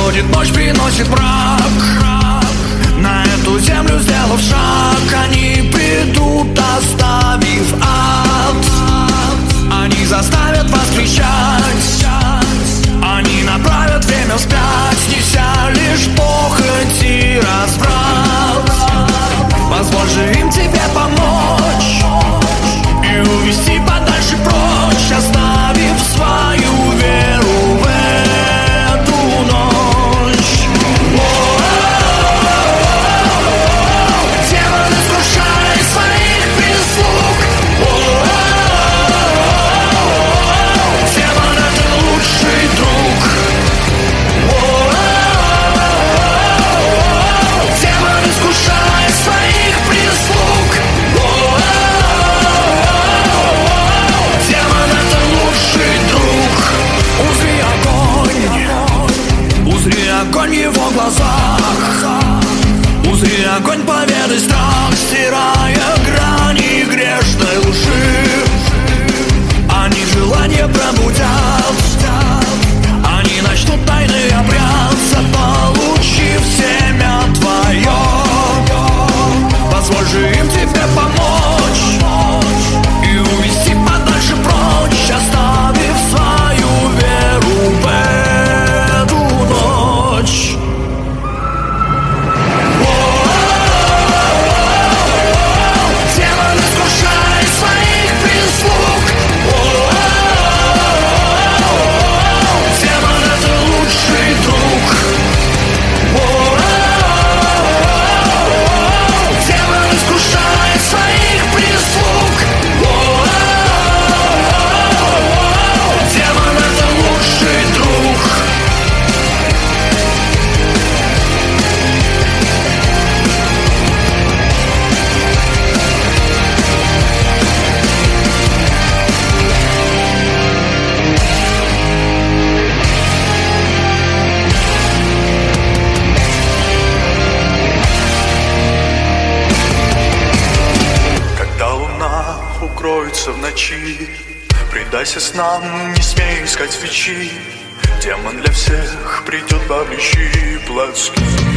Приходит ночь, приносит мрак. На эту землю сделав шаг, они придут, оставив ад. Они заставят вас кричать, они направят время вспять, неся лишь похоть и разврат. Позволь же им тебе помочь и увести подальше прочь, оставив свою веру в эту ночь. Демоны, скрушай своих прислуг. Демон — это лучший друг. Демон, искушай своих прислуг. Демон — это лучший друг. Узри огонь в его глазах. Узри огонь победы, страх, стирая грани грешной лжи. Они желание пробудят, они начнут тайный обряд, заполучив семя твое. Позволь же им тебе помочь и увести подальше прочь, оставив свою веру в эту ночь. Демон, искушай своих прислуг. Демон — это лучший друг. Демон, искушай своих прислуг. Демон — это лучший друг. Когда луна укроется в ночи, предайся снам, не смей искать свечи. Демон для всех придет в обличии плотским.